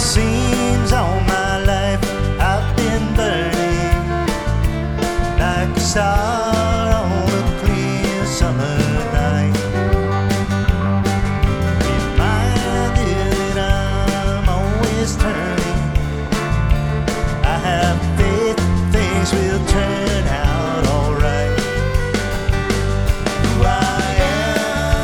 Seems all my life I've been burning like a star on a clear summer night. Reminded that I'm always turning. I have faith things will turn out.